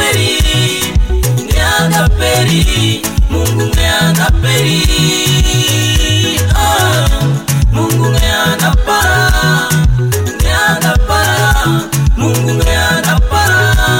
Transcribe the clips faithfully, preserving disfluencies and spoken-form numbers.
peri, ngeanda peri, Mungu ngeanda peri. Ah, Mungu ngeanda para, ngeanda para, Mungu ngeanda para.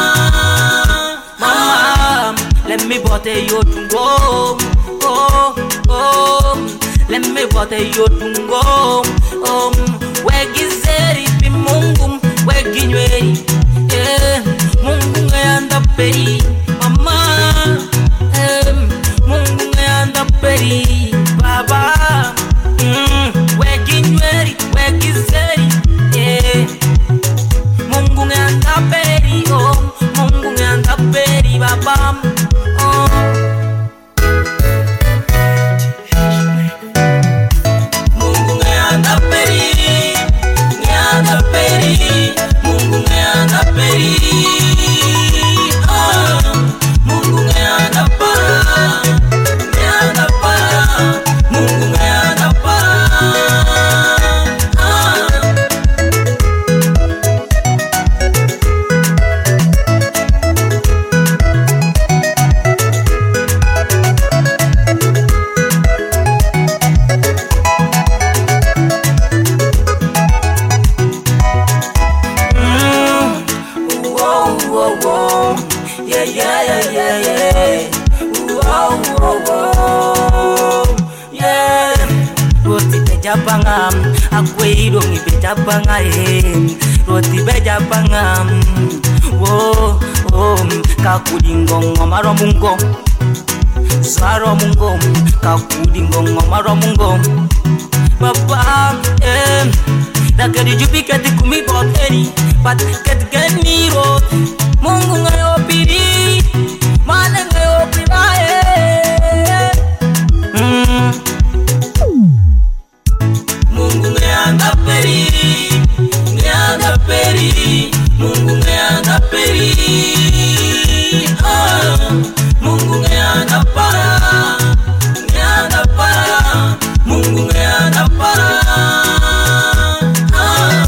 Mama, let me bote yo tungo, oh oh, let me bote yo tungo, oh. Wegizeri pi Mungu, weginyweri, yeah. Mungu ngeanda peri, mama, eh. Mungu ngeanda peri, baba, mm. Weginyweri, wegizeri, yeah. Mungu ngeanda peri, oh. Mungu ngeanda peri, baba, oh. Mungu ngeanda peri, ngeanda peri, Mungu ngeanda peri, ah. Mungu ngeanda para, ngeanda para, Mungu ngeanda para, ah. Yeah, yeah, yeah, yeah, yeah. Whoa, whoa, whoa. Yeah. Roti beja pangam, akwe idongi beja pangae. Roti beja pangam. Whoa, oh, kakudingo ngomaro mungo. Saro mungo, kakudingo ngomaro mungo. Papa, eh, nakedi jupika tikumi boteni, but get get me rot. Mungu ngayo piri, mane ngayo pirae. Mm. Mungu ngeanda peri, ngeanda peri, Mungu ngeanda peri, ah. Mungu ngeanda para, ngeanda para, Mungu ngeanda para, ah.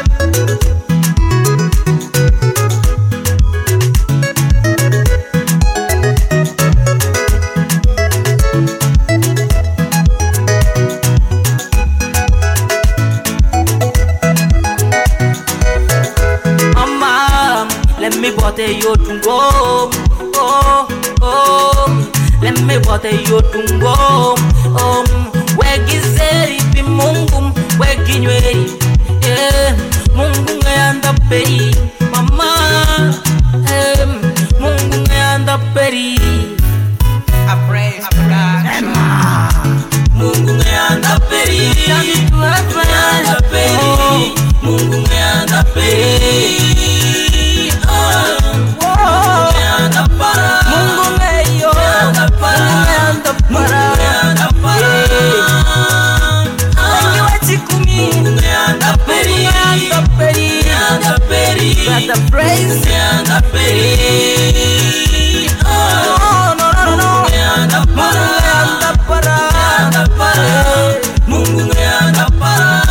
Let me bote yo tungo, oh oh. Let me bote yo tungo, um. Wegizeri pi Mungu, weginyweri, yeah. Mungu ngeanda peri, mama, eh. Mungu ngeanda peri. I praise production. Mungu ngeanda peri, ngeanda peri, Mungu ngeanda peri. The praise and the peri, oh no no no, and the para, and the para, and the para, Mungu and the para,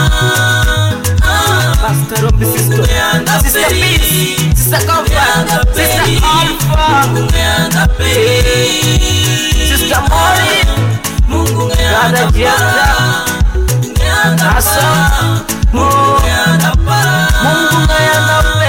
Pastor of the sister, Sister Peace, Sister Comfort, Sister Alpha, Mungu and the peri, Sister Mori, Mungu and the para, and the para, Mungu and the para, Mungu and the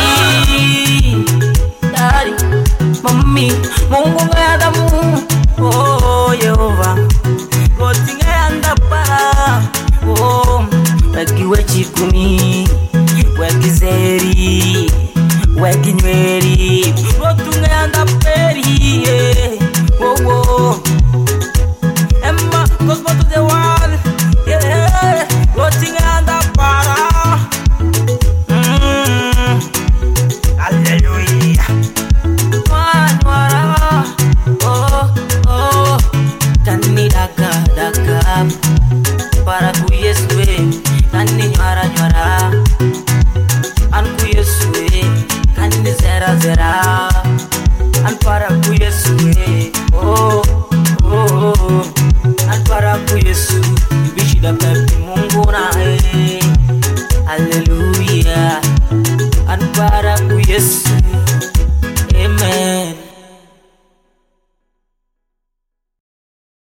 Daddy, Mommy, Mungu ngada mu, oh Yehova, Roti ngada para, oh, wegiwe chikumi, wegizeri, weginyweri, Roti ngada peri, oh oh, Emma goes back to the world, yeah, Roti ngada para, mm, hallelujah. Oh, oh, kani daga daga para ku Yesue, kani nyara nyara, an ku Yesue, kani zera zera, an para ku Yesue, oh, oh, oh, an para ku Yesu, bishida pepi Mungu na eh, hallelujah, an para ku Yesu.